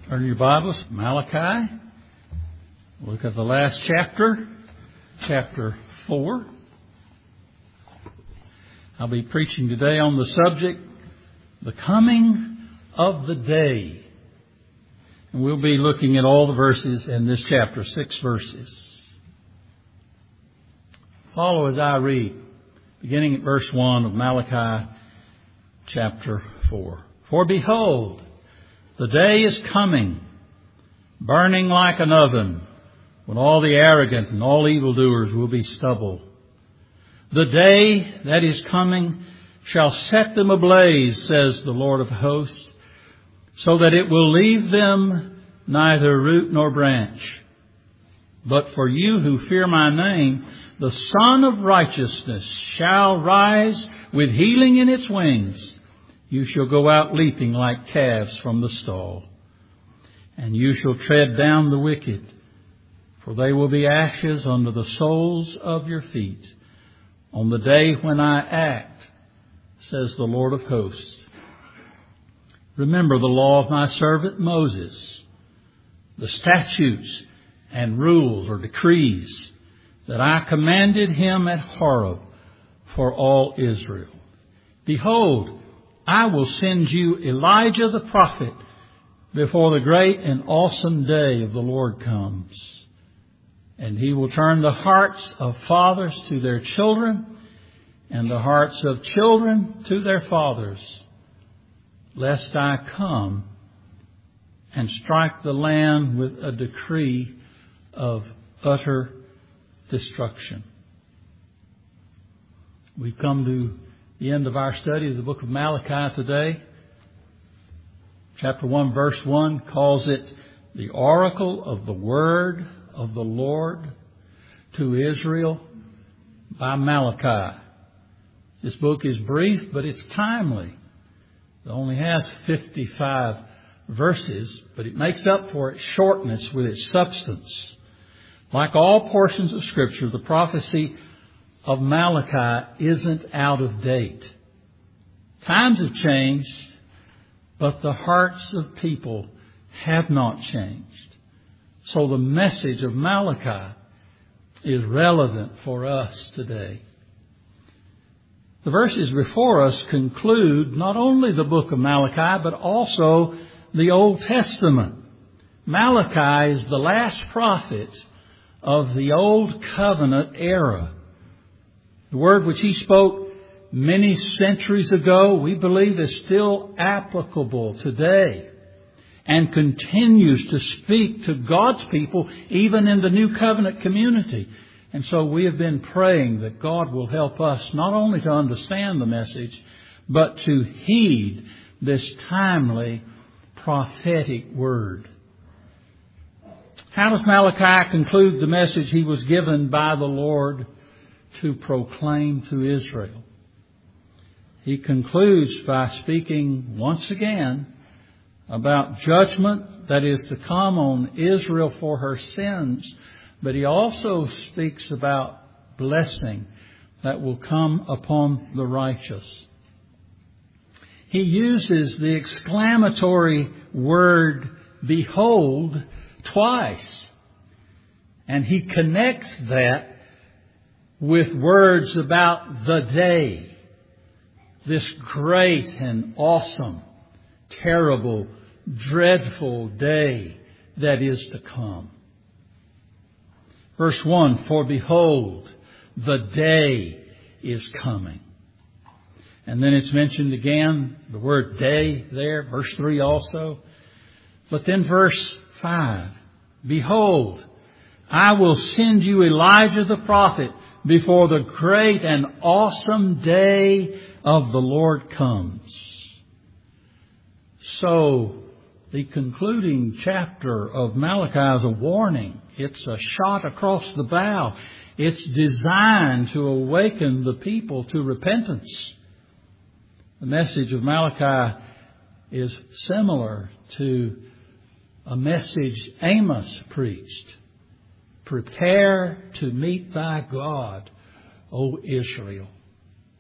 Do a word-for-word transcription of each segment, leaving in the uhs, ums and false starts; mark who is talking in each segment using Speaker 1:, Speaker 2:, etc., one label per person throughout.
Speaker 1: Turn your Bibles, Malachi. Look at the last chapter, chapter four. I'll be preaching today on the subject, the coming of the day. And we'll be looking at all the verses in this chapter, six verses. Follow as I read, beginning at verse one of Malachi chapter four. For behold, the day is coming, burning like an oven, when all the arrogant and all evildoers will be stubble. The day that is coming shall set them ablaze, says the Lord of hosts, so that it will leave them neither root nor branch. But for you who fear my name, the Son of Righteousness shall rise with healing in its wings. You shall go out leaping like calves from the stall. And you shall tread down the wicked, for they will be ashes under the soles of your feet on the day when I act, says the Lord of hosts. Remember the law of my servant Moses, the statutes and rules or decrees that I commanded him at Horeb for all Israel. Behold, I will send you Elijah the prophet before the great and awesome day of the Lord comes. And he will turn the hearts of fathers to their children and the hearts of children to their fathers, lest I come and strike the land with a decree of utter destruction. We've come to the end of our study of the book of Malachi today. Chapter one, verse one calls it the oracle of the word of the Lord to Israel by Malachi. This book is brief, but it's timely. It only has fifty-five verses, but it makes up for its shortness with its substance. Like all portions of Scripture, the prophecy of Malachi isn't out of date. Times have changed, but the hearts of people have not changed. So the message of Malachi is relevant for us today. The verses before us conclude not only the book of Malachi, but also the Old Testament. Malachi is the last prophet of the Old Covenant era. The word which he spoke many centuries ago, we believe is still applicable today and continues to speak to God's people even in the New Covenant community. And so we have been praying that God will help us not only to understand the message, but to heed this timely prophetic word. How does Malachi conclude the message he was given by the Lord to proclaim to Israel? He concludes by speaking once again about judgment that is to come on Israel for her sins, but he also speaks about blessing that will come upon the righteous. He uses the exclamatory word behold twice, and he connects that with words about the day, this great and awesome, terrible, dreadful day that is to come. Verse one, for behold, the day is coming. And then it's mentioned again, the word day there, verse three also. But then verse five, behold, I will send you Elijah the prophet before the great and awesome day of the Lord comes. So, the concluding chapter of Malachi is a warning. It's a shot across the bow. It's designed to awaken the people to repentance. The message of Malachi is similar to a message Amos preached. Prepare to meet thy God, O Israel.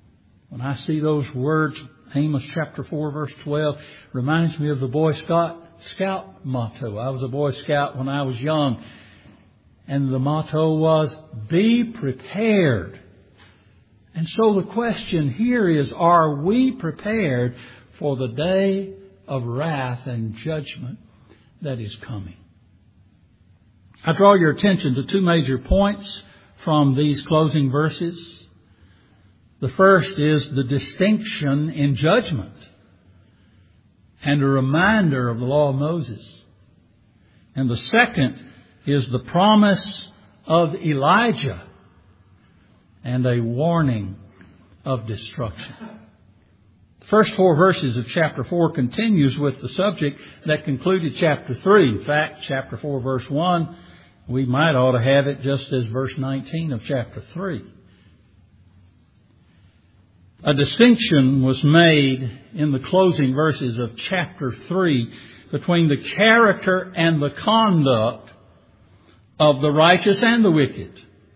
Speaker 1: When I see those words, Amos chapter four, verse twelve, reminds me of the Boy Scout Scout motto. I was a Boy Scout when I was young. And the motto was, be prepared. And so the question here is, are we prepared for the day of wrath and judgment that is coming? I draw your attention to two major points from these closing verses. The first is the distinction in judgment and a reminder of the law of Moses. And the second is the promise of Elijah and a warning of destruction. The first four verses of chapter four continues with the subject that concluded chapter three. In fact, chapter four, verse one, we might ought to have it just as verse nineteen of chapter three. A distinction was made in the closing verses of chapter three between the character and the conduct of the righteous and the wicked.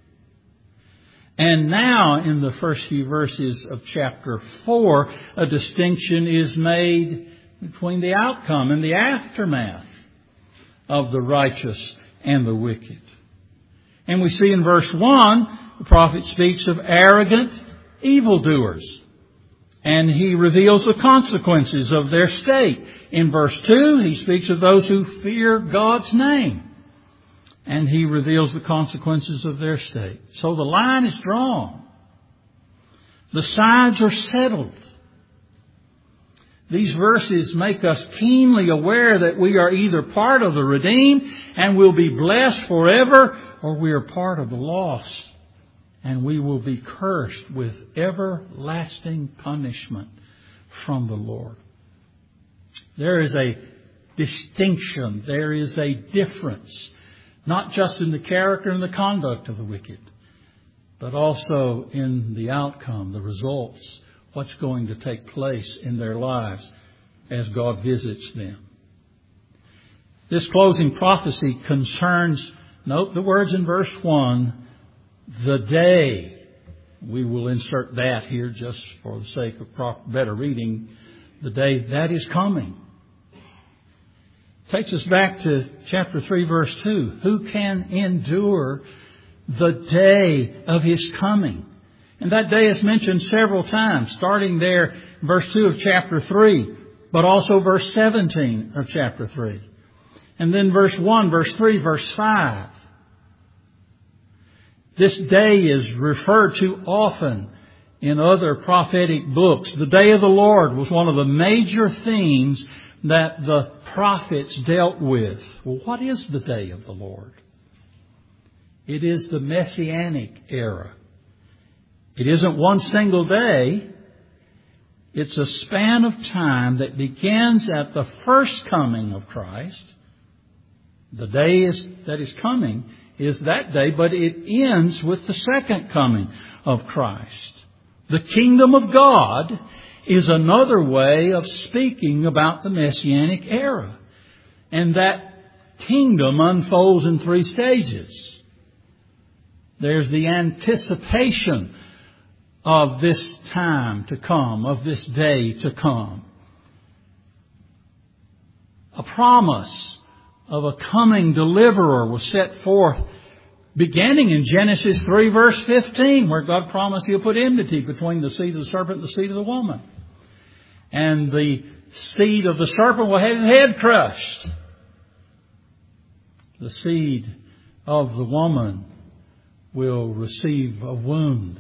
Speaker 1: And now, in the first few verses of chapter four, a distinction is made between the outcome and the aftermath of the righteous and the wicked. And we see in verse one, the prophet speaks of arrogant evildoers, and he reveals the consequences of their state. In verse two, he speaks of those who fear God's name, and he reveals the consequences of their state. So the line is drawn. The sides are settled. These verses make us keenly aware that we are either part of the redeemed and will be blessed forever, or we are part of the lost and we will be cursed with everlasting punishment from the Lord. There is a distinction. There is a difference. Not just in the character and the conduct of the wicked, but also in the outcome, the results, what's going to take place in their lives as God visits them. This closing prophecy concerns, note the words in verse one, the day. We will insert that here just for the sake of proper, better reading. The day that is coming. Takes us back to chapter three, verse two. Who can endure the day of His coming? And that day is mentioned several times, starting there in verse two of chapter three, but also verse seventeen of chapter three. And then verse one, verse three, verse five. This day is referred to often in other prophetic books. The day of the Lord was one of the major themes that the prophets dealt with. Well, what is the day of the Lord? It is the Messianic era. It isn't one single day. It's a span of time that begins at the first coming of Christ. The day is, that is coming is that day, but it ends with the second coming of Christ. The kingdom of God is another way of speaking about the Messianic era. And that kingdom unfolds in three stages. There's the anticipation of this time to come, of this day to come. A promise of a coming deliverer was set forth beginning in Genesis three verse fifteen, where God promised He'll put enmity between the seed of the serpent and the seed of the woman. And the seed of the serpent will have his head crushed. The seed of the woman will receive a wound,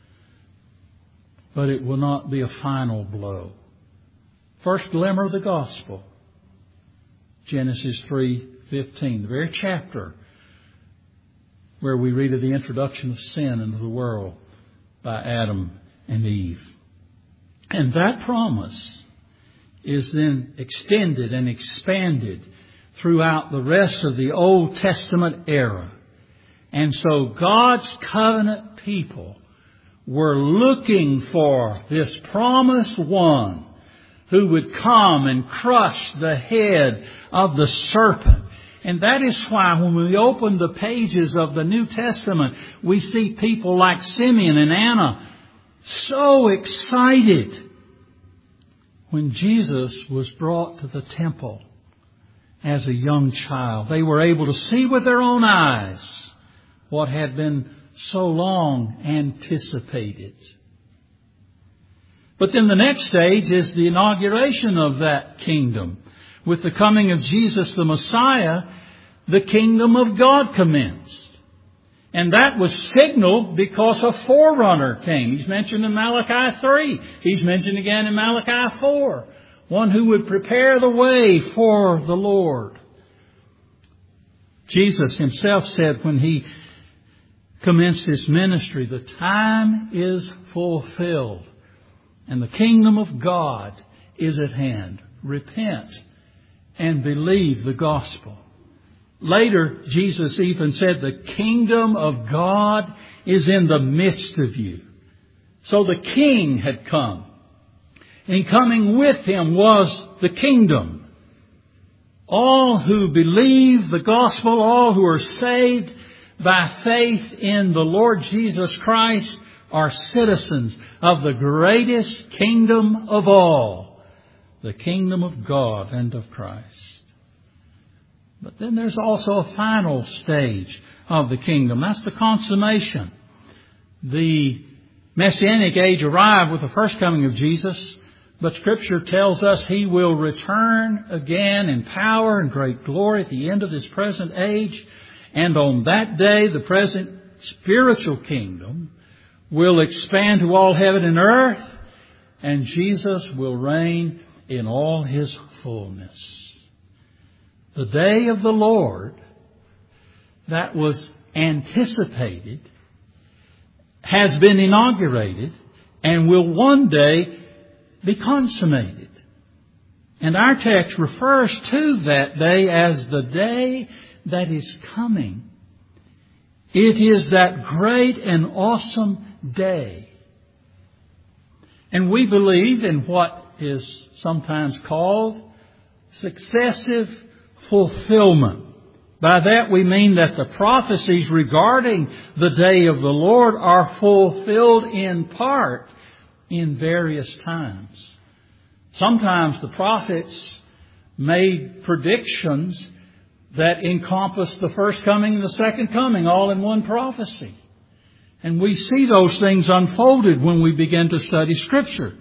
Speaker 1: but it will not be a final blow. First glimmer of the gospel. Genesis three fifteen, the very chapter where we read of the introduction of sin into the world by Adam and Eve. And that promise is then extended and expanded throughout the rest of the Old Testament era. And so God's covenant people were looking for this promised one who would come and crush the head of the serpent. And that is why when we open the pages of the New Testament, we see people like Simeon and Anna so excited when Jesus was brought to the temple as a young child. They were able to see with their own eyes what had been so long anticipated. But then the next stage is the inauguration of that kingdom. With the coming of Jesus the Messiah, the kingdom of God commenced. And that was signaled because a forerunner came. He's mentioned in Malachi three. He's mentioned again in Malachi four. One who would prepare the way for the Lord. Jesus himself said when he commenced his ministry, the time is fulfilled and the kingdom of God is at hand. Repent and believe the gospel. Later, Jesus even said, the kingdom of God is in the midst of you. So the king had come. And coming with him was the kingdom. All who believe the gospel, all who are saved by faith in the Lord Jesus Christ, are citizens of the greatest kingdom of all, the kingdom of God and of Christ. But then there's also a final stage of the kingdom. That's the consummation. The Messianic age arrived with the first coming of Jesus, but Scripture tells us He will return again in power and great glory at the end of this present age. And on that day, the present spiritual kingdom will expand to all heaven and earth, and Jesus will reign in all His fullness. The day of the Lord that was anticipated has been inaugurated and will one day be consummated. And our text refers to that day as the day that is coming. It is that great and awesome day. And we believe in what is sometimes called successive fulfillment. By that we mean that the prophecies regarding the day of the Lord are fulfilled in part in various times. Sometimes the prophets made predictions that encompass the first coming and the second coming all in one prophecy. And we see those things unfolded when we begin to study Scripture.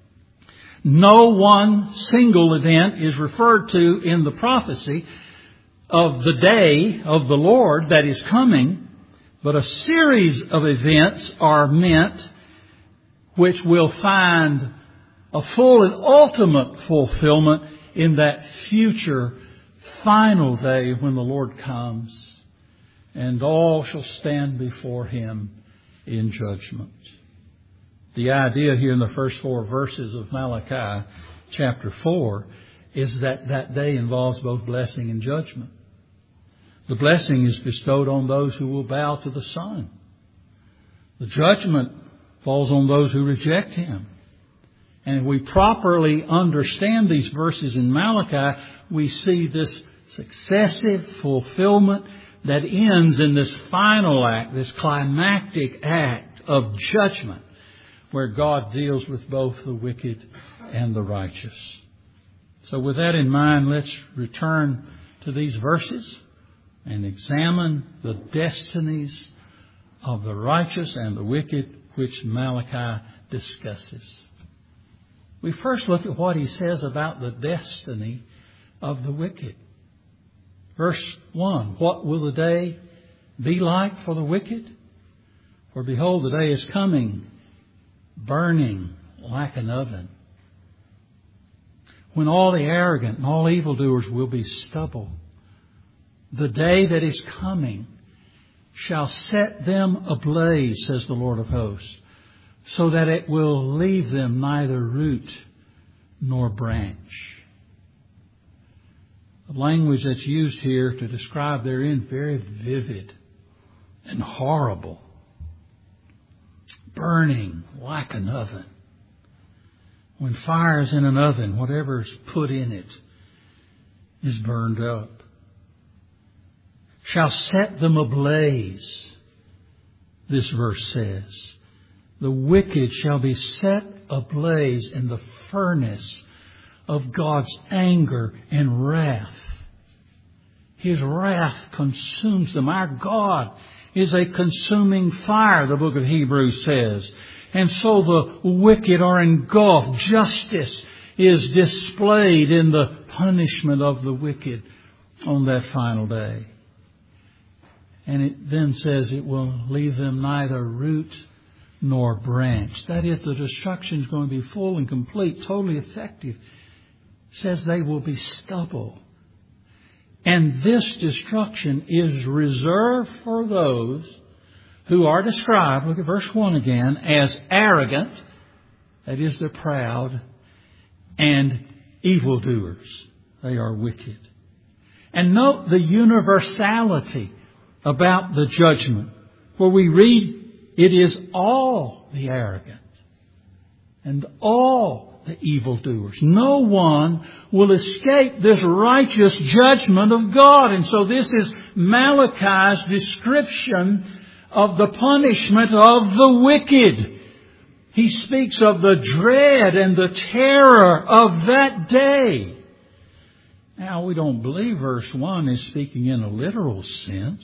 Speaker 1: No one single event is referred to in the prophecy of the day of the Lord that is coming, but a series of events are meant which will find a full and ultimate fulfillment in that future final day when the Lord comes and all shall stand before Him in judgment. The idea here in the first four verses of Malachi chapter four is that that day involves both blessing and judgment. The blessing is bestowed on those who will bow to the Son. The judgment falls on those who reject Him. And if we properly understand these verses in Malachi, we see this successive fulfillment that ends in this final act, this climactic act of judgment, where God deals with both the wicked and the righteous. So with that in mind, let's return to these verses and examine the destinies of the righteous and the wicked, which Malachi discusses. We first look at what he says about the destiny of the wicked. Verse one, what will the day be like for the wicked? For behold, the day is coming, burning like an oven, when all the arrogant and all evildoers will be stubble. The day that is coming shall set them ablaze, says the Lord of hosts, so that it will leave them neither root nor branch. The language that's used here to describe therein very vivid and horrible. Burning like an oven. When fire is in an oven, whatever is put in it is burned up. Shall set them ablaze, this verse says. The wicked shall be set ablaze in the furnace of God's anger and wrath. His wrath consumes them. Our God is a consuming fire, the book of Hebrews says. And so the wicked are engulfed. Justice is displayed in the punishment of the wicked on that final day. And it then says it will leave them neither root nor branch. That is, the destruction is going to be full and complete, totally effective. It says they will be stubble. And this destruction is reserved for those who are described, look at verse one again, as arrogant, that is, they're proud, and evildoers. They are wicked. And note the universality about the judgment, where we read it is all the arrogant and all the evildoers. No one will escape this righteous judgment of God. And so this is Malachi's description of the punishment of the wicked. He speaks of the dread and the terror of that day. Now, we don't believe verse one is speaking in a literal sense.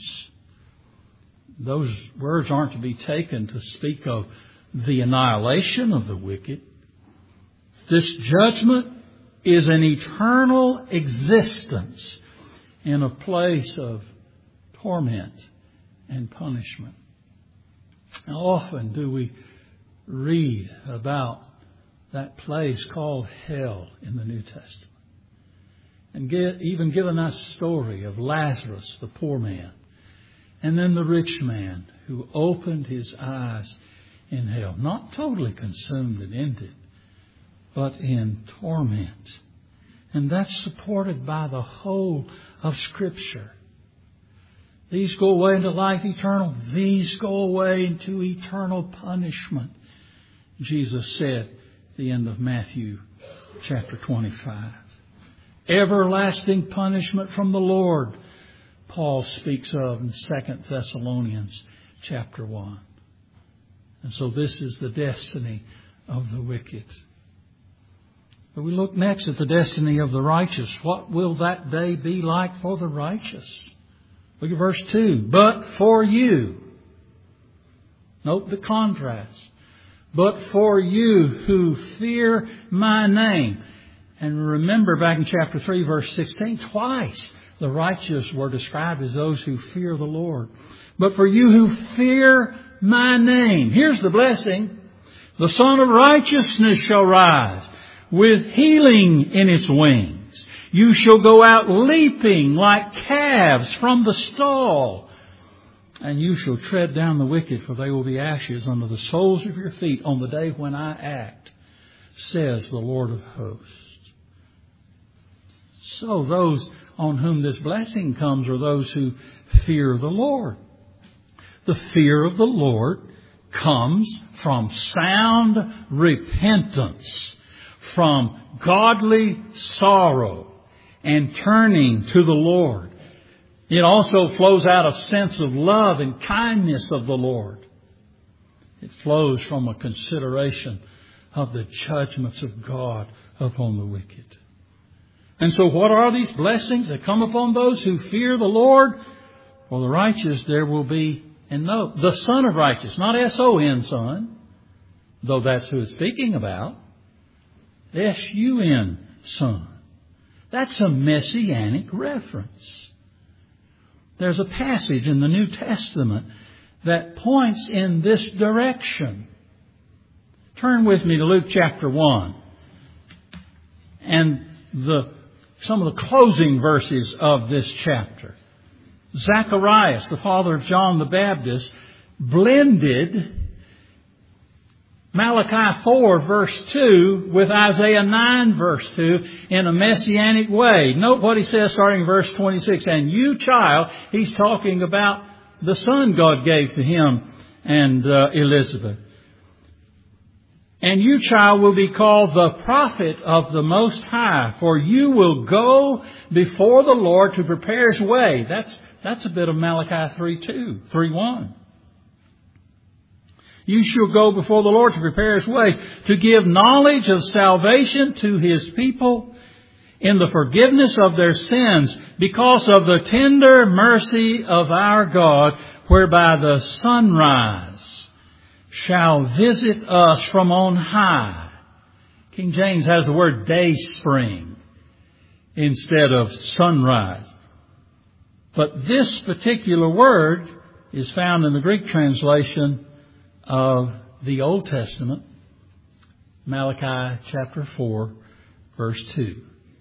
Speaker 1: Those words aren't to be taken to speak of the annihilation of the wicked. This judgment is an eternal existence in a place of torment and punishment. How often do we read about that place called hell in the New Testament? And get, even given that story of Lazarus, the poor man, and then the rich man who opened his eyes in hell. Not totally consumed and ended, but in torment. And that's supported by the whole of Scripture. These go away into life eternal. These go away into eternal punishment. Jesus said at the end of Matthew chapter twenty-five. Everlasting punishment from the Lord, Paul speaks of in Second Thessalonians chapter one. And so this is the destiny of the wicked. But we look next at the destiny of the righteous. What will that day be like for the righteous? Look at verse two. But for you. Note the contrast. But for you who fear my name. And remember back in chapter three, verse sixteen, twice the righteous were described as those who fear the Lord. But for you who fear my name. Here's the blessing. The Son of Righteousness shall rise with healing in its wings. You shall go out leaping like calves from the stall. And you shall tread down the wicked, for they will be ashes under the soles of your feet on the day when I act, says the Lord of hosts. So those on whom this blessing comes are those who fear the Lord. The fear of the Lord comes from sound repentance, from godly sorrow and turning to the Lord. It also flows out of sense of love and kindness of the Lord. It flows from a consideration of the judgments of God upon the wicked. And so what are these blessings that come upon those who fear the Lord? For the righteous there will be, and note, the Son of Righteousness, not S O N Son, though that's who it's speaking about. S U N Son. That's a messianic reference. There's a passage in the New Testament that points in this direction. Turn with me to Luke chapter one. And the some of the closing verses of this chapter. Zacharias, the father of John the Baptist, blended Malachi four verse two with Isaiah nine verse two in a messianic way. Note what he says starting in verse twenty-six. And you, child, he's talking about the son God gave to him and uh, Elizabeth. And you, child, will be called the prophet of the Most High, for you will go before the Lord to prepare His way. That's that's a bit of Malachi three two, three one. You shall go before the Lord to prepare His way, to give knowledge of salvation to His people in the forgiveness of their sins, because of the tender mercy of our God, whereby the sunrise shall visit us from on high. King James has the word day spring instead of sunrise. But this particular word is found in the Greek translation of the Old Testament, Malachi chapter four, verse two.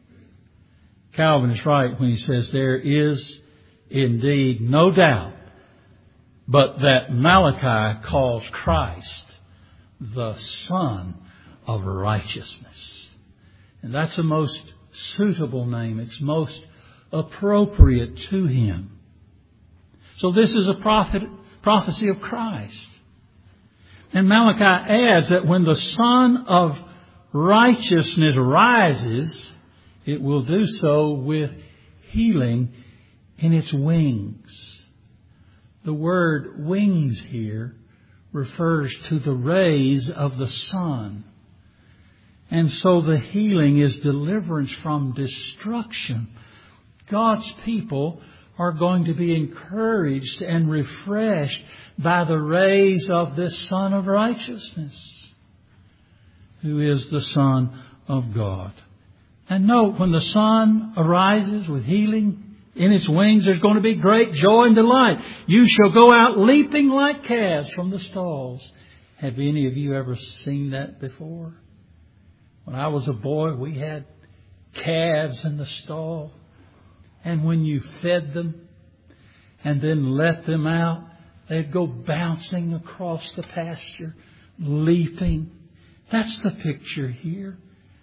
Speaker 1: Calvin is right when he says there is indeed no doubt but that Malachi calls Christ the Son of Righteousness. And that's a most suitable name. It's most appropriate to Him. So this is a prophet, prophecy of Christ. And Malachi adds that when the Son of Righteousness rises, it will do so with healing in its wings. The word wings here refers to the rays of the sun. And so the healing is deliverance from destruction. God's people are going to be encouraged and refreshed by the rays of this Son of Righteousness, who is the Son of God. And note, when the sun arises with healing in its wings, there's going to be great joy and delight. You shall go out leaping like calves from the stalls. Have any of you ever seen that before? When I was a boy, we had calves in the stall. And when you fed them and then let them out, they'd go bouncing across the pasture, leaping. That's the picture here.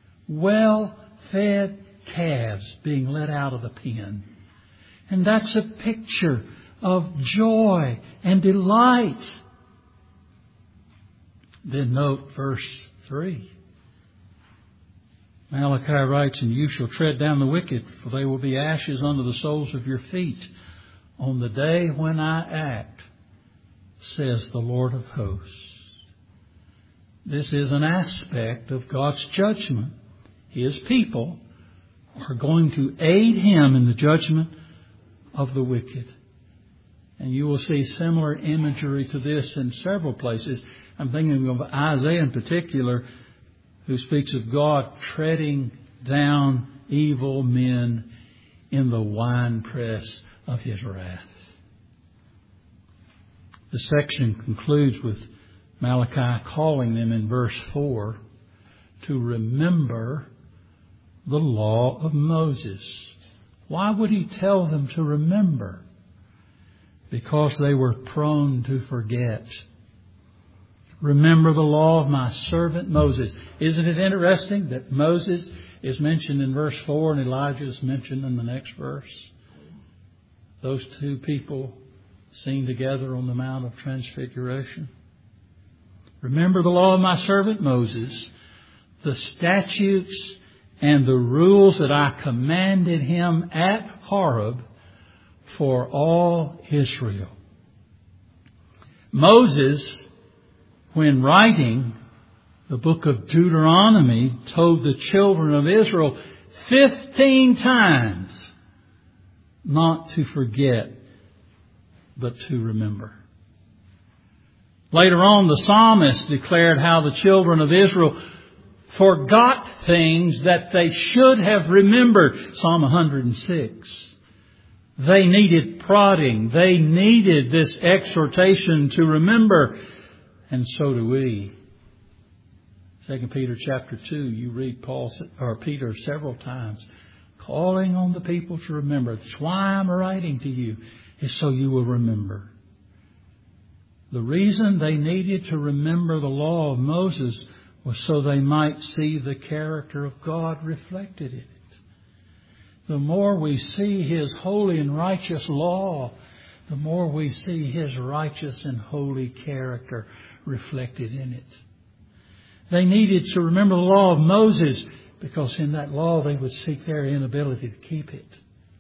Speaker 1: Well-fed calves being let out of the pen. And that's a picture of joy and delight. Then note verse three. Malachi writes, and you shall tread down the wicked, for they will be ashes under the soles of your feet on the day when I act, says the Lord of hosts. This is an aspect of God's judgment. His people are going to aid Him in the judgment of the wicked. And you will see similar imagery to this in several places. I'm thinking of Isaiah in particular, who speaks of God treading down evil men in the winepress of His wrath. The section concludes with Malachi calling them in verse four to remember the law of Moses. Why would He tell them to remember? Because they were prone to forget. Remember the law of my servant Moses. Isn't it interesting that Moses is mentioned in verse four and Elijah is mentioned in the next verse? Those two people seen together on the Mount of Transfiguration. Remember the law of my servant Moses, the statutes and the rules that I commanded him at Horeb for all Israel. Moses, when writing the book of Deuteronomy, told the children of Israel fifteen times not to forget, but to remember. Later on, the psalmist declared how the children of Israel forgot things that they should have remembered. Psalm one hundred six. They needed prodding. They needed this exhortation to remember. And so do we. Second Peter chapter two, you read Paul or Peter several times calling on the people to remember. That's why I'm writing to you, is so you will remember. The reason they needed to remember the law of Moses was so they might see the character of God reflected in it. The more we see His holy and righteous law, the more we see His righteous and holy character reflected in it. They needed to remember the law of Moses because in that law they would seek their inability to keep it.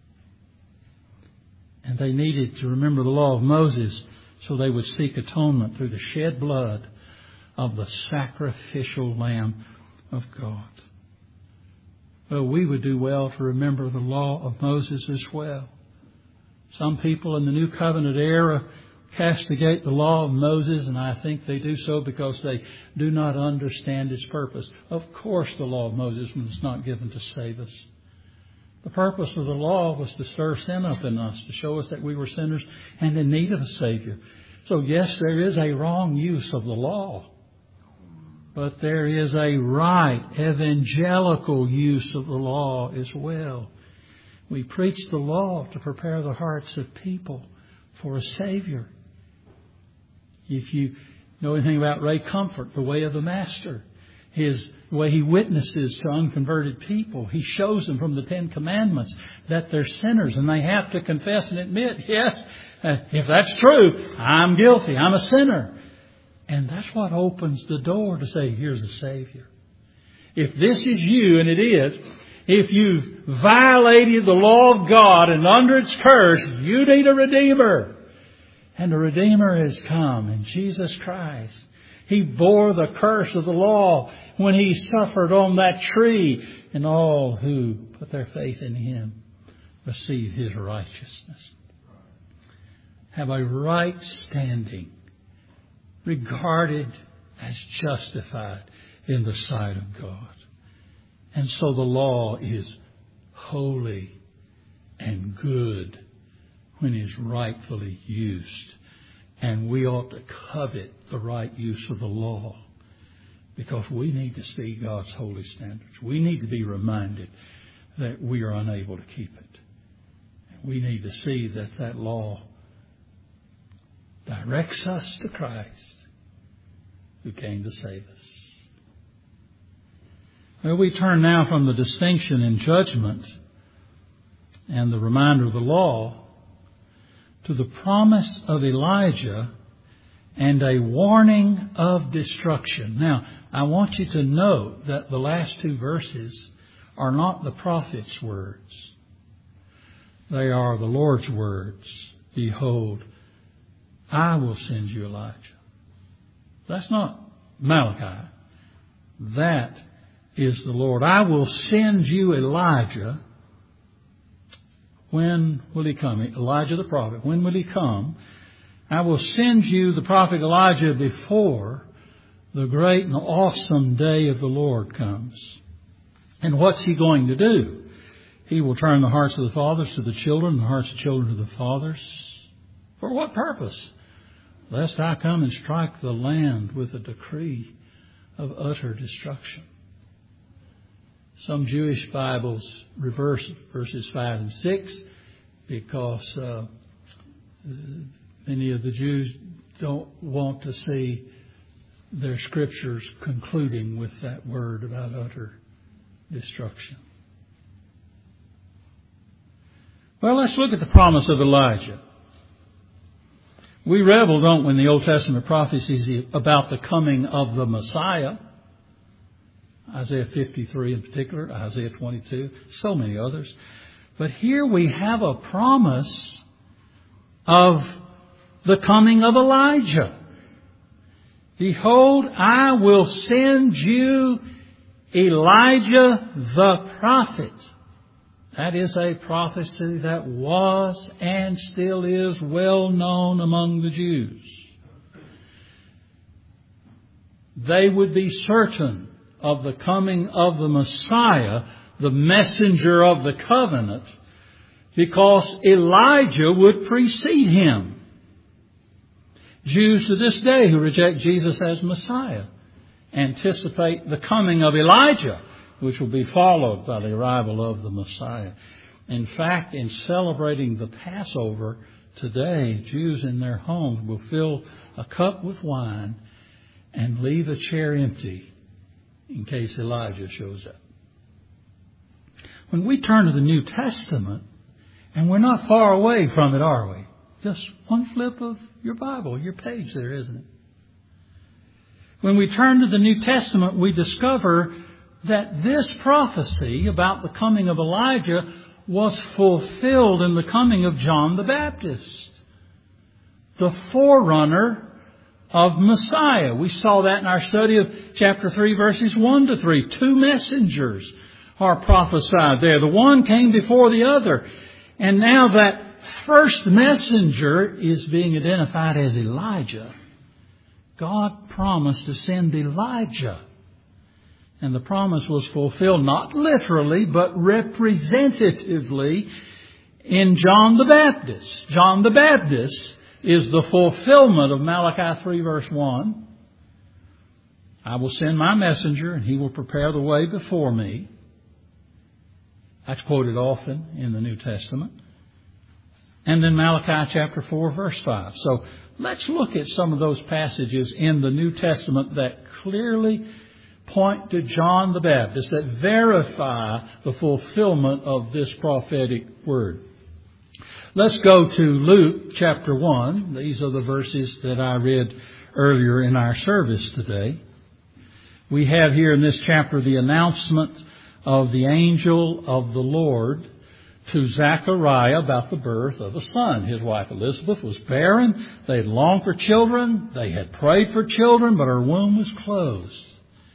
Speaker 1: And they needed to remember the law of Moses so they would seek atonement through the shed blood of the sacrificial Lamb of God. Well, we would do well to remember the law of Moses as well. Some people in the New Covenant era castigate the law of Moses, and I think they do so because they do not understand its purpose. Of course, the law of Moses was not given to save us. The purpose of the law was to stir sin up in us, to show us that we were sinners and in need of a Savior. So yes, there is a wrong use of the law, but there is a right evangelical use of the law as well. We preach the law to prepare the hearts of people for a Savior. If you know anything about Ray Comfort, the way of the Master, his the way he witnesses to unconverted people, he shows them from the Ten Commandments that they're sinners and they have to confess and admit, yes, uh, if that's true, I'm guilty, I'm a sinner. And that's what opens the door to say, here's a Savior. If this is you, and it is, if you've violated the law of God and under its curse, you need a Redeemer. And the Redeemer has come in Jesus Christ. He bore the curse of the law when He suffered on that tree. And all who put their faith in Him receive His righteousness. Have a right standing, regarded as justified in the sight of God. And so the law is holy and good when it is rightfully used. And we ought to covet the right use of the law because we need to see God's holy standards. We need to be reminded that we are unable to keep it. We need to see that that law directs us to Christ, who came to save us. Well, we turn now from the distinction in judgment and the reminder of the law to the promise of Elijah and a warning of destruction. Now, I want you to note that the last two verses are not the prophet's words. They are the Lord's words. Behold, I will send you Elijah. That's not Malachi. That is the Lord. I will send you Elijah. When will he come? Elijah the prophet. When will he come? I will send you the prophet Elijah before the great and awesome day of the Lord comes. And what's he going to do? He will turn the hearts of the fathers to the children, the hearts of children to the fathers. For what purpose? Lest I come and strike the land with a decree of utter destruction. Some Jewish Bibles reverse verses five and six because uh, many of the Jews don't want to see their scriptures concluding with that word about utter destruction. Well, let's look at the promise of Elijah. We revel, don't we, in the Old Testament prophecies about the coming of the Messiah. Isaiah fifty-three in particular, Isaiah twenty-two, so many others. But here we have a promise of the coming of Elijah. Behold, I will send you Elijah the prophet. That is a prophecy that was and still is well known among the Jews. They would be certain of the coming of the Messiah, the messenger of the covenant, because Elijah would precede him. Jews to this day who reject Jesus as Messiah anticipate the coming of Elijah, which will be followed by the arrival of the Messiah. In fact, in celebrating the Passover today, Jews in their homes will fill a cup with wine and leave a chair empty in case Elijah shows up. When we turn to the New Testament, and we're not far away from it, are we? Just one flip of your Bible, your page there, isn't it? When we turn to the New Testament, we discover that this prophecy about the coming of Elijah was fulfilled in the coming of John the Baptist, the forerunner of Messiah. We saw that in our study of chapter three, verses one to three. Two messengers are prophesied there. The one came before the other. And now that first messenger is being identified as Elijah. God promised to send Elijah. And the promise was fulfilled not literally, but representatively in John the Baptist. John the Baptist is the fulfillment of Malachi three verse one. I will send my messenger and he will prepare the way before me. That's quoted often in the New Testament. And then Malachi chapter four verse five. So let's look at some of those passages in the New Testament that clearly point to John the Baptist, that verify the fulfillment of this prophetic word. Let's go to Luke chapter one. These are the verses that I read earlier in our service today. We have here in this chapter the announcement of the angel of the Lord to Zechariah about the birth of a son. His wife Elizabeth was barren. They had longed for children. They had prayed for children, but her womb was closed.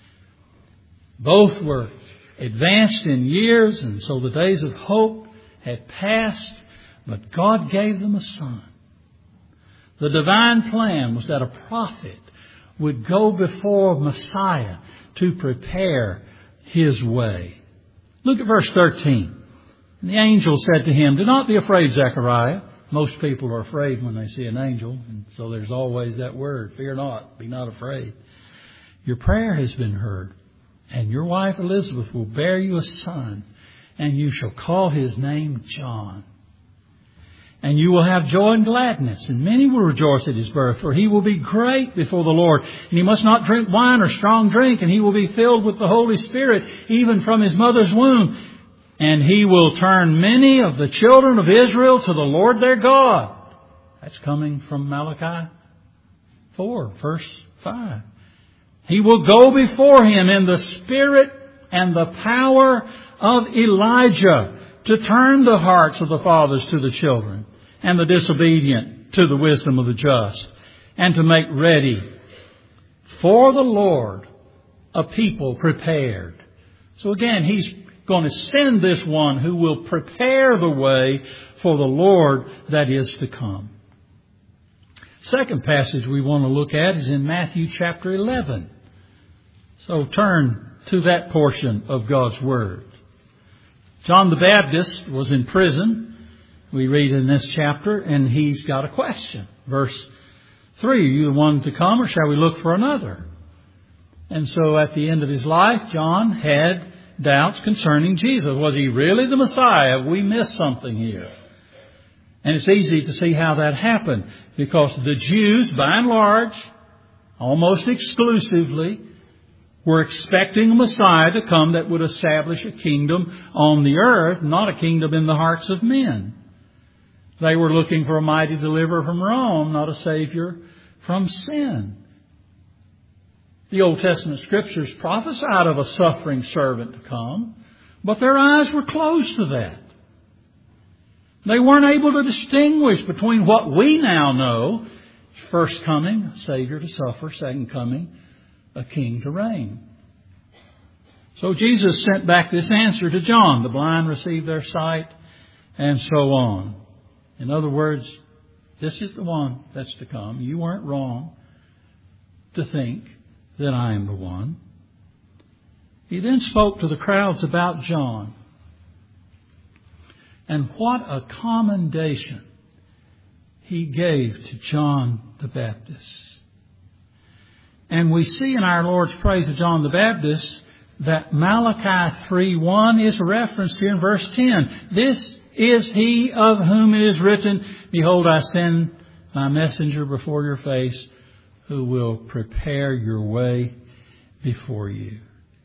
Speaker 1: Both were advanced in years, and so the days of hope had passed, but God gave them a son. The divine plan was that a prophet would go before Messiah to prepare his way. Look at verse thirteen. And the angel said to him, "Do not be afraid, Zechariah." Most people are afraid when they see an angel, and so there's always that word, fear not, be not afraid. Your prayer has been heard, and your wife Elizabeth will bear you a son, and you shall call his name John. And you will have joy and gladness, and many will rejoice at his birth, for he will be great before the Lord. And he must not drink wine or strong drink, and he will be filled with the Holy Spirit, even from his mother's womb. And he will turn many of the children of Israel to the Lord their God. That's coming from Malachi four, verse five. He will go before him in the spirit and the power of Elijah, to turn the hearts of the fathers to the children, and the disobedient to the wisdom of the just, and to make ready for the Lord a people prepared. So again, he's going to send this one who will prepare the way for the Lord that is to come. Second passage we want to look at is in Matthew chapter eleven. So turn to that portion of God's Word. John the Baptist was in prison, we read in this chapter, and he's got a question. Verse three, are you the one to come, or shall we look for another? And so at the end of his life, John had doubts concerning Jesus. Was he really the Messiah? Have we missed something here? And it's easy to see how that happened, because the Jews, by and large, almost exclusively, were expecting a Messiah to come that would establish a kingdom on the earth, not a kingdom in the hearts of men. They were looking for a mighty deliverer from Rome, not a Savior from sin. The Old Testament Scriptures prophesied of a suffering servant to come, but their eyes were closed to that. They weren't able to distinguish between what we now know, first coming, a Savior to suffer, second coming, a king to reign. So Jesus sent back this answer to John. The blind receive their sight, and so on. In other words, this is the one that's to come. You weren't wrong to think that I am the one. He then spoke to the crowds about John. And what a commendation he gave to John the Baptist. And we see in our Lord's praise of John the Baptist that Malachi three one is referenced here in verse ten. This is he of whom it is written, "Behold, I send my messenger before your face, who will prepare your way before you."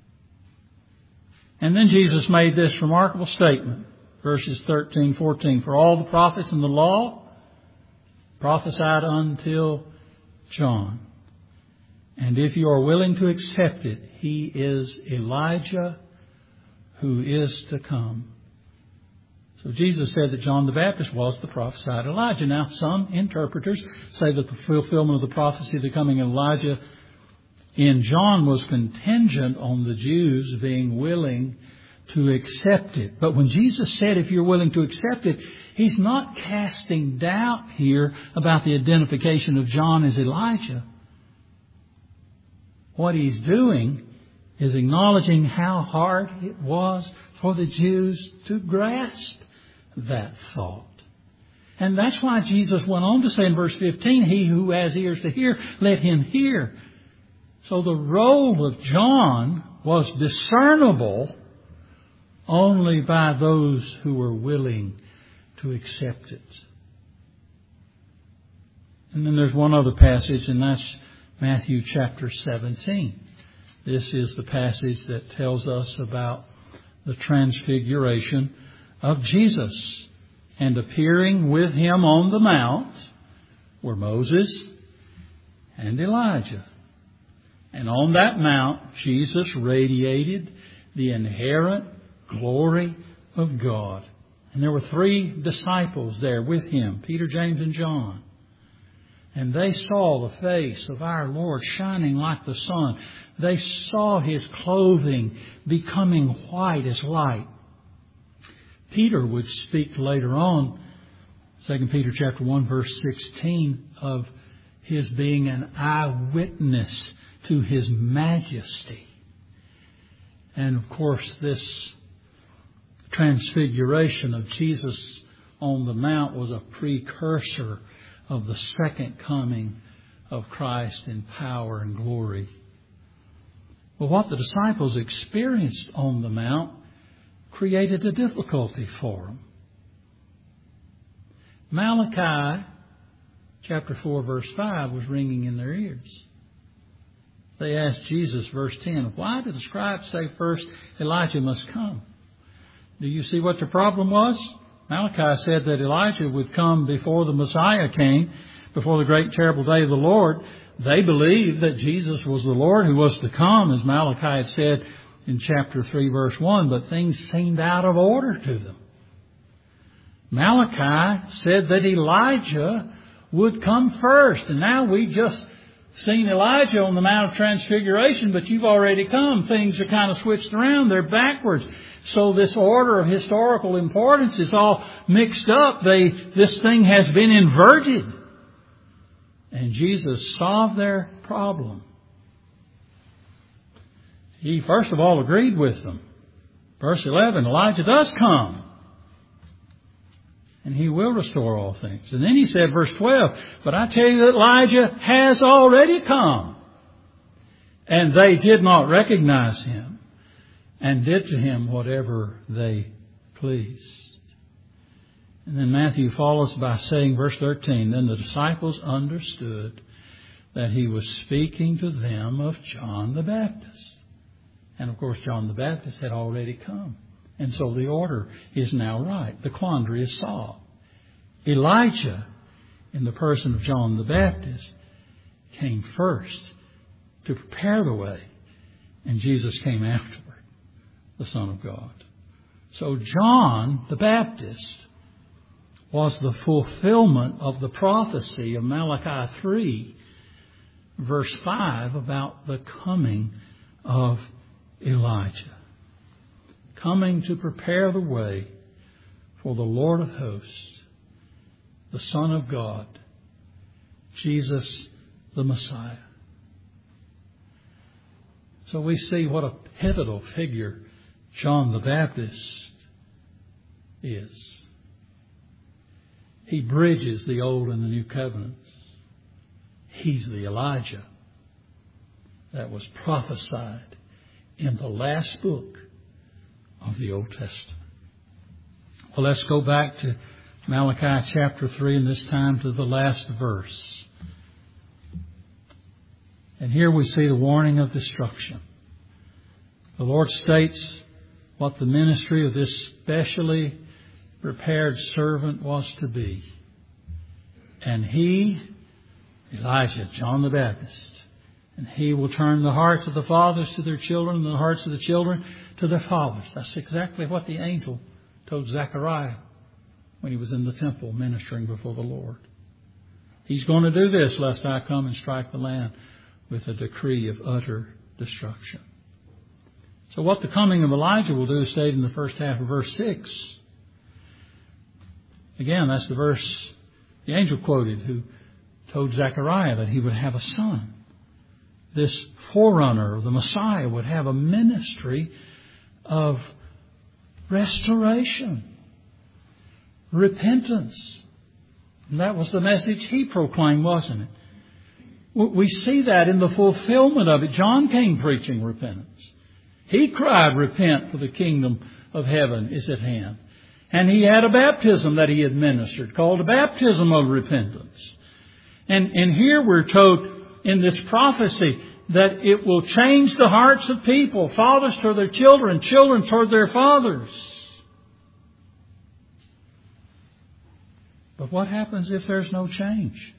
Speaker 1: And then Jesus made this remarkable statement, verses thirteen, fourteen. "For all the prophets and the law prophesied until John. And if you are willing to accept it, he is Elijah who is to come." So Jesus said that John the Baptist was the prophesied Elijah. Now, some interpreters say that the fulfillment of the prophecy of the coming of Elijah in John was contingent on the Jews being willing to accept it. But when Jesus said, if you're willing to accept it, He's not casting doubt here about the identification of John as Elijah. What He's doing is acknowledging how hard it was for the Jews to grasp that thought. And that's why Jesus went on to say in verse fifteen, he who has ears to hear, let him hear. So the role of John was discernible only by those who were willing to accept it. And then there's one other passage, and that's Matthew chapter seventeen. This is the passage that tells us about the transfiguration of Jesus. And appearing with Him on the mount were Moses and Elijah. And on that mount, Jesus radiated the inherent glory of God. And there were three disciples there with Him, Peter, James, and John. And they saw the face of our Lord shining like the sun. They saw His clothing becoming white as light. Peter would speak later on, Second Peter chapter one, verse sixteen, of his being an eyewitness to His majesty. And of course, this transfiguration of Jesus on the mount was a precursor of the second coming of Christ in power and glory. Well, what the disciples experienced on the mount created a difficulty for them. Malachi chapter four, verse five was ringing in their ears. They asked Jesus, verse ten, why did the scribes say first Elijah must come? Do you see what the problem was? Malachi said that Elijah would come before the Messiah came, before the great terrible day of the Lord. They believed that Jesus was the Lord who was to come, as Malachi had said in chapter three, verse one, but things seemed out of order to them. Malachi said that Elijah would come first. And now we just seen Elijah on the Mount of Transfiguration, but you've already come. Things are kind of switched around. They're backwards. So this order of historical importance is all mixed up. They, this thing has been inverted. And Jesus solved their problem. He first of all agreed with them. Verse eleven, Elijah does come. And He will restore all things. And then He said, verse twelve, but I tell you that Elijah has already come. And they did not recognize Him and did to Him whatever they pleased. And then Matthew follows by saying, verse thirteen, then the disciples understood that He was speaking to them of John the Baptist. And of course, John the Baptist had already come. And so the order is now right. The quandary is solved. Elijah, in the person of John the Baptist, came first to prepare the way. And Jesus came afterward, the Son of God. So John the Baptist was the fulfillment of the prophecy of Malachi three, verse five, about the coming of Elijah, coming to prepare the way for the Lord of hosts, the Son of God, Jesus the Messiah. So we see what a pivotal figure John the Baptist is. He bridges the Old and the New Covenants. He's the Elijah that was prophesied in the last book of the Old Testament. Well, let's go back to Malachi chapter three, and this time to the last verse. And here we see the warning of destruction. The Lord states what the ministry of this specially prepared servant was to be. And he, Elijah, John the Baptist, and he will turn the hearts of the fathers to their children and the hearts of the children to their fathers. That's exactly what the angel told Zechariah when he was in the temple ministering before the Lord. He's going to do this lest I come and strike the land with a decree of utter destruction. So what the coming of Elijah will do is stated in the first half of verse six. Again, that's the verse the angel quoted who told Zechariah that he would have a son. This forerunner, the Messiah, would have a ministry of restoration, repentance. And that was the message he proclaimed, wasn't it? We see that in the fulfillment of it. John came preaching repentance. He cried, "Repent, for the kingdom of heaven is at hand." And he had a baptism that he administered called a baptism of repentance. And, and here we're told in this prophecy that it will change the hearts of people, fathers toward their children, children toward their fathers. But what happens if there's no change?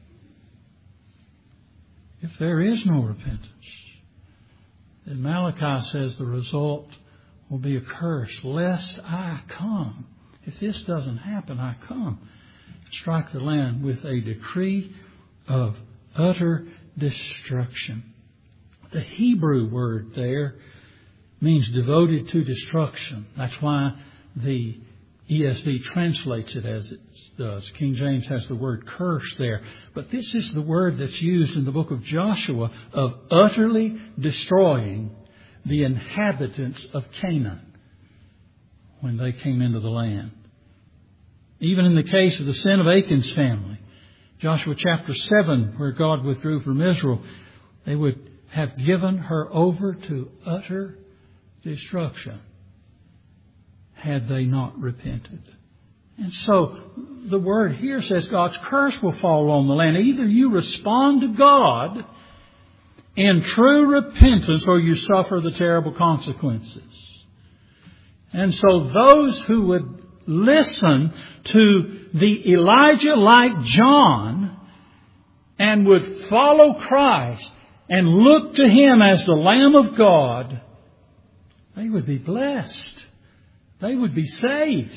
Speaker 1: If there is no repentance? Then Malachi says the result will be a curse. Lest I come. If this doesn't happen, I come. Strike the land with a decree of utter destruction. The Hebrew word there means devoted to destruction. That's why the E S V translates it as it does. King James has the word curse there. But this is the word that's used in the book of Joshua of utterly destroying the inhabitants of Canaan when they came into the land. Even in the case of the sin of Achan's family, Joshua chapter seven, where God withdrew from Israel, they would have given her over to utter destruction had they not repented. And so the word here says God's curse will fall on the land. Either you respond to God in true repentance or you suffer the terrible consequences. And so those who would listen to the Elijah like John and would follow Christ and look to Him as the Lamb of God, they would be blessed. They would be saved.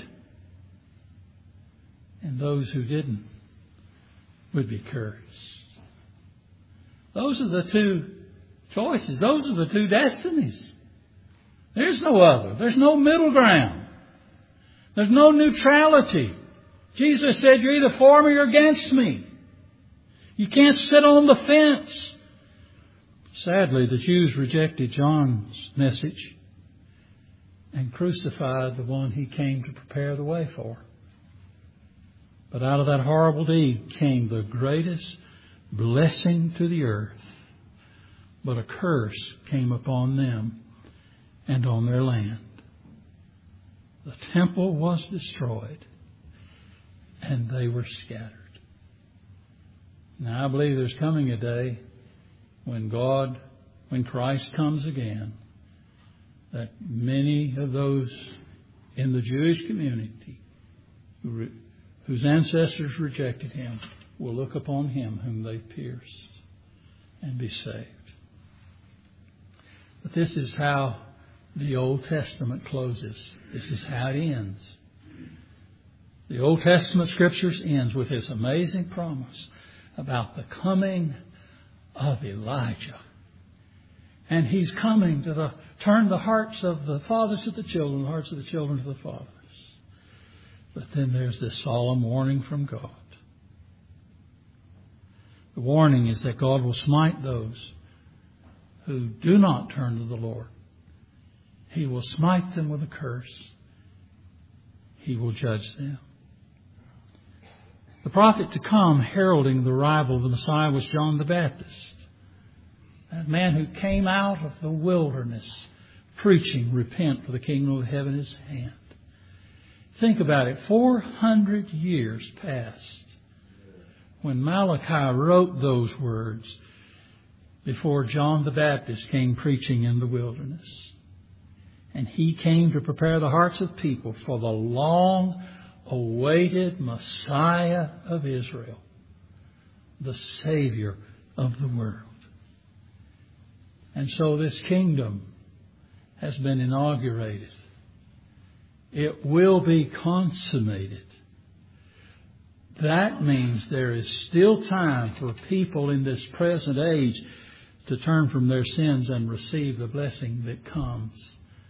Speaker 1: And those who didn't would be cursed. Those are the two choices. Those are the two destinies. There's no other. There's no middle ground. There's no neutrality. Jesus said, "You're either for me or against me." You can't sit on the fence. Sadly, the Jews rejected John's message and crucified the one he came to prepare the way for. But out of that horrible deed came the greatest blessing to the earth. But a curse came upon them and on their land. The temple was destroyed and they were scattered. Now I believe there's coming a day when God, when Christ comes again, that many of those in the Jewish community who re- whose ancestors rejected Him will look upon Him whom they pierced and be saved. But this is how the Old Testament closes. This is how it ends. The Old Testament Scriptures ends with this amazing promise about the coming of Elijah. And he's coming to the, turn the hearts of the fathers to the children, the hearts of the children to the fathers. But then there's this solemn warning from God. The warning is that God will smite those who do not turn to the Lord. He will smite them with a curse. He will judge them. The prophet to come heralding the arrival of the Messiah was John the Baptist. That man who came out of the wilderness preaching, "Repent, for the kingdom of heaven is at hand." Think about it. four hundred years passed when Malachi wrote those words before John the Baptist came preaching in the wilderness. And he came to prepare the hearts of people for the long-awaited Messiah of Israel, the Savior of the world. And so this kingdom has been inaugurated. It will be consummated. That means there is still time for people in this present age to turn from their sins and receive the blessing that comes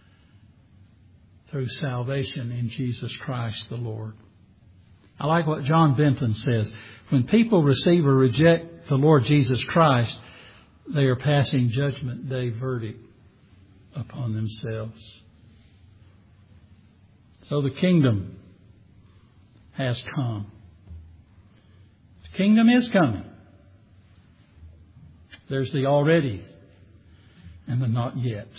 Speaker 1: through salvation in Jesus Christ the Lord. I like what John Benton says. When people receive or reject the Lord Jesus Christ, they are passing judgment day verdict upon themselves. So the kingdom has come. The kingdom is coming. There's the already and the not yet.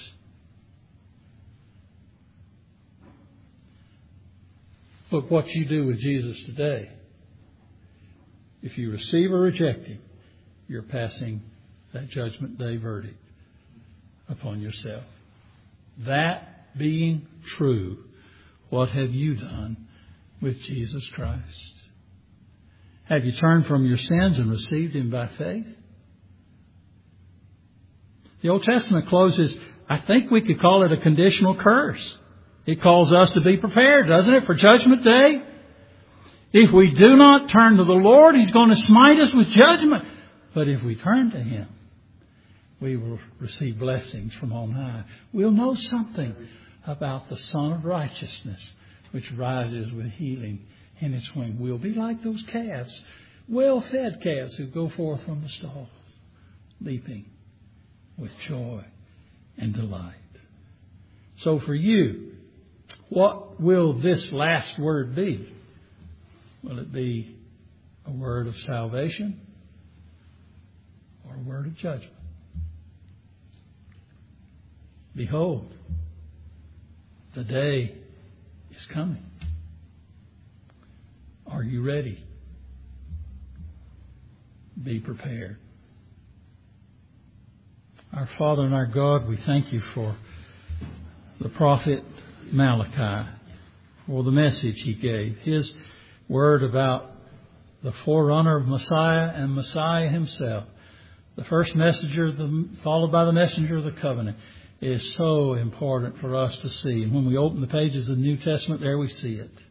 Speaker 1: Look what you do with Jesus today. If you receive or reject Him, you're passing that judgment day verdict upon yourself. That being true, what have you done with Jesus Christ? Have you turned from your sins and received Him by faith? The Old Testament closes, I think we could call it a conditional curse. It calls us to be prepared, doesn't it, for Judgment Day? If we do not turn to the Lord, He's going to smite us with judgment. But if we turn to Him, we will receive blessings from on high. We'll know something about the Son of Righteousness, which rises with healing in its wing. We'll be like those calves, well-fed calves who go forth from the stalls, leaping with joy and delight. So for you, what will this last word be? Will it be a word of salvation or a word of judgment? Behold, the day is coming. Are you ready? Be prepared. Our Father and our God, we thank You for the prophet Malachi, for the message he gave. His word about the forerunner of Messiah and Messiah Himself. The first messenger, the, followed by the messenger of the covenant, is so important for us to see. And when we open the pages of the New Testament, there we see it.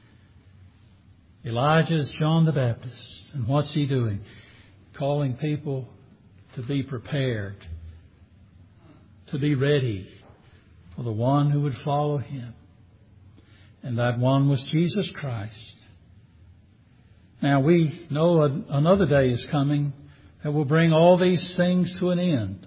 Speaker 1: Elijah is John the Baptist. And what's he doing? Calling people to be prepared, to be ready for the one who would follow him. And that one was Jesus Christ. Now we know another day is coming that will bring all these things to an end.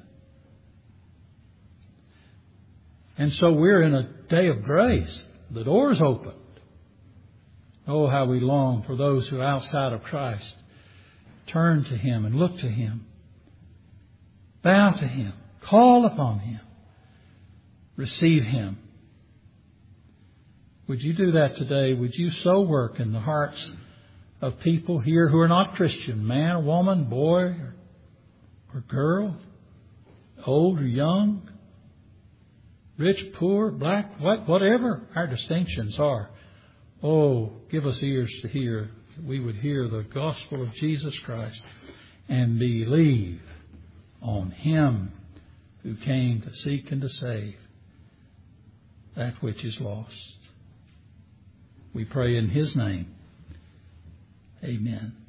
Speaker 1: And so we're in a day of grace. The door's opened. Oh, how we long for those who are outside of Christ. Turn to Him and look to Him. Bow to Him. Call upon Him. Receive Him. Would you do that today? Would you so work in the hearts of people here who are not Christian, man or woman, boy or, or girl, old or young, rich, poor, black, white, whatever our distinctions are. Oh, give us ears to hear. We would hear the gospel of Jesus Christ and believe on Him who came to seek and to save that which is lost. We pray in His name. Amen.